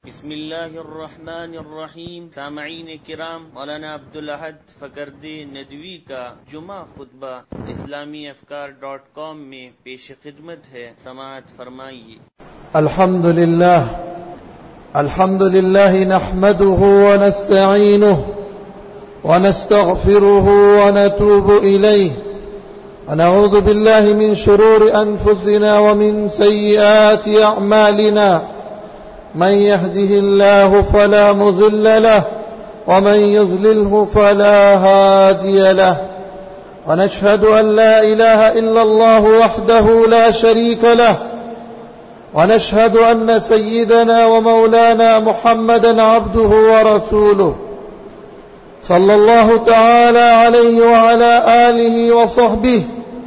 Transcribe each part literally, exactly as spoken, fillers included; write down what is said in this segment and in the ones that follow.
बिस्मिल्लाहिर्रहमानिर्रहीम। सामईन किराम, मौलाना अब्दुल अहद फकरदे नदवी का जुमा खुतबा इस्लामी अफकार डॉट कॉम में पेश खिदमत है, समाअत फरमाइए। अल्हम्दुलिल्लाह अल्हम्दुलिल्लाह नहमदुहु व नस्तईनुहु व नस्तगफिरुहु व नतूबु इलैहि व नऊज़ु बिल्लाहि मिन शुरूरि अनफुसिना व मिन सय्यिआति अअमालिना। من يهده الله فلا مضل له ومن يضلله فلا هادي له، ونشهد أن لا إله إلا الله وحده لا شريك له، ونشهد أن سيدنا ومولانا محمدا عبده ورسوله صلى الله تعالى عليه وعلى آله وصحبه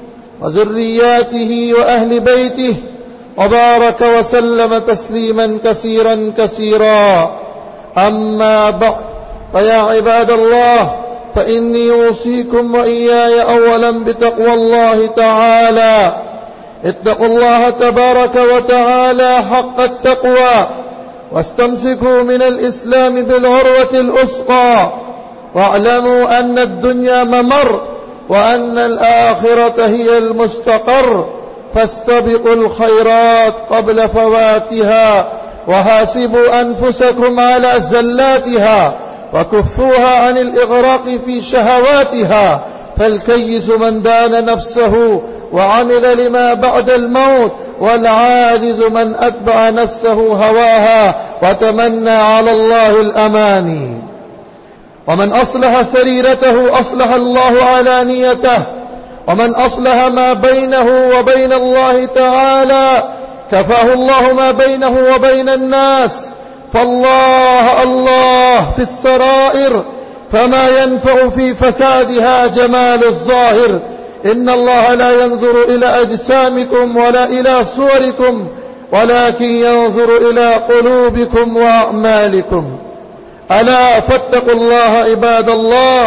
وذرياته وأهل بيته وبارك وسلم تسليما كثيرا كثيرا. أما بعد، فيا عباد الله، فإني أوصيكم وإياي أولا بتقوى الله تعالى. اتقوا الله تبارك وتعالى حق التقوى، واستمسكوا من الإسلام بالعروة الأسقى، واعلموا أن الدنيا ممر وأن الآخرة هي المستقر، فاستبقوا الخيرات قبل فواتها، وحاسبوا أنفسكم على زلاتها، وكفوها عن الإغراق في شهواتها. فالكيس من دان نفسه وعمل لما بعد الموت، والعاجز من أتبع نفسه هواها وتمنى على الله الأماني. ومن أصلح سريرته أصلح الله علانيته، ومن أصلح ما بينه وبين الله تعالى كفاه الله ما بينه وبين الناس. فالله الله في السرائر، فما ينفع في فسادها جمال الظاهر. إن الله لا ينظر إلى أجسامكم ولا إلى صوركم، ولكن ينظر إلى قلوبكم وأعمالكم. ألا فاتقوا الله عباد الله،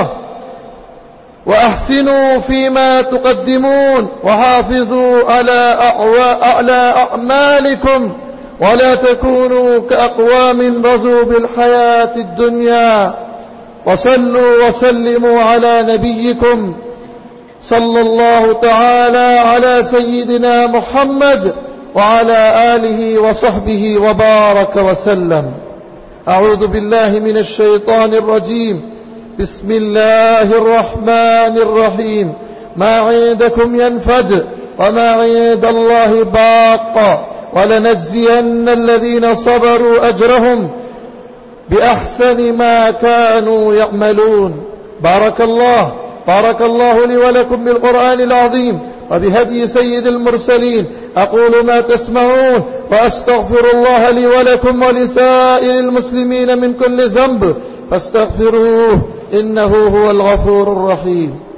وأحسنوا فيما تقدمون، وحافظوا على أعلى أعمالكم، ولا تكونوا كأقوام رضوا بالحياة الدنيا. وصلوا وسلموا على نبيكم صلى الله تعالى على سيدنا محمد وعلى آله وصحبه وبارك وسلم. أعوذ بالله من الشيطان الرجيم. بسم الله الرحمن الرحيم. ما عندكم ينفد وما عند الله باق، ولنجزين الذين صبروا أجرهم بأحسن ما كانوا يعملون. بارك الله بارك الله لي ولكم بالقرآن العظيم وبهدي سيد المرسلين. أقول ما تسمعون، وأستغفر الله لي ولكم ولسائر المسلمين من كل ذنب، فاستغفروه إنه هو الغفور الرحيم.